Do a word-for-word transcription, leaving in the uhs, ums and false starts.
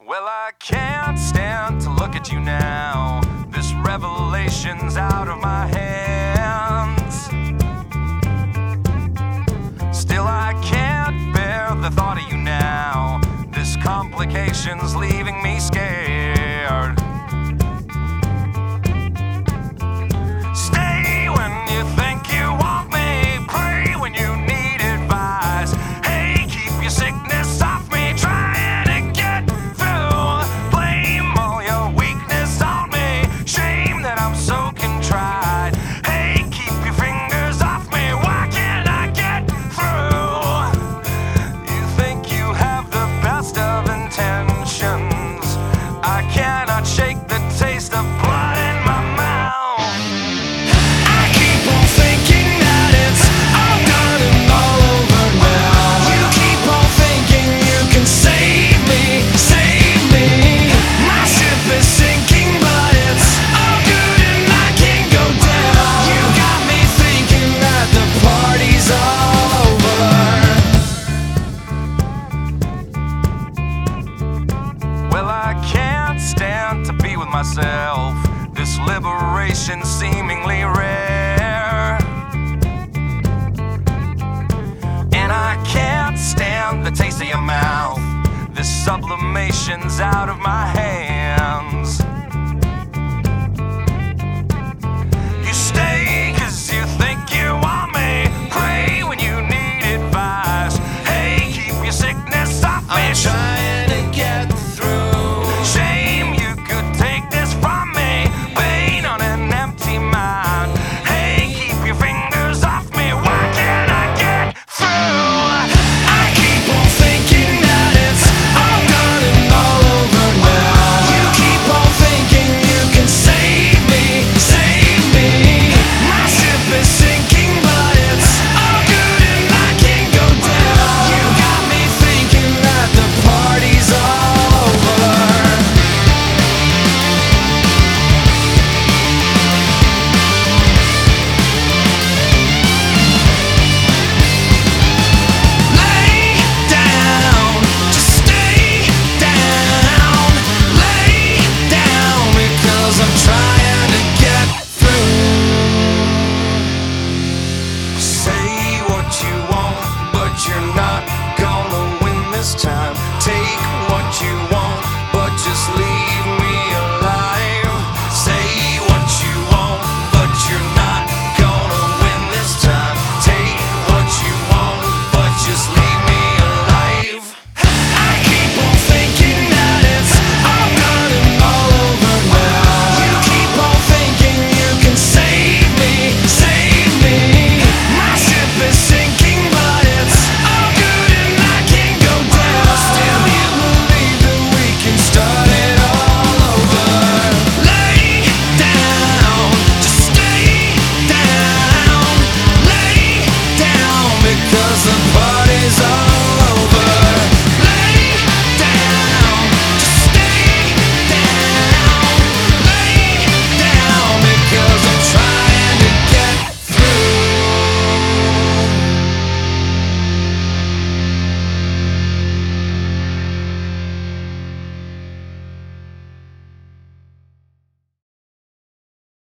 Well, I can't stand to look at you now. This revelation's out of my hands. Still, I can't bear the thought of you now. This complication's leaving me scared. Stay when you think you want me. Pray when you need advice. Hey, keep your sickness off me. Trying to get through. Blame all your weakness on me. Shame that I'm so contrite. Hey, keep your fingers off me. Why can't I get through? You think you have the best of intentions. I cannot shake the taste of blood in my mouth. I keep on thinking that it's all done and all over now. You keep on thinking you can save me, save me. My ship is sinking, but it's all good and I can't go down. You got me thinking that the party's over. Well, I can't stand to be with myself. This liberation seemingly rare. And I can't stand the taste of your mouth. This sublimation's out of my hands.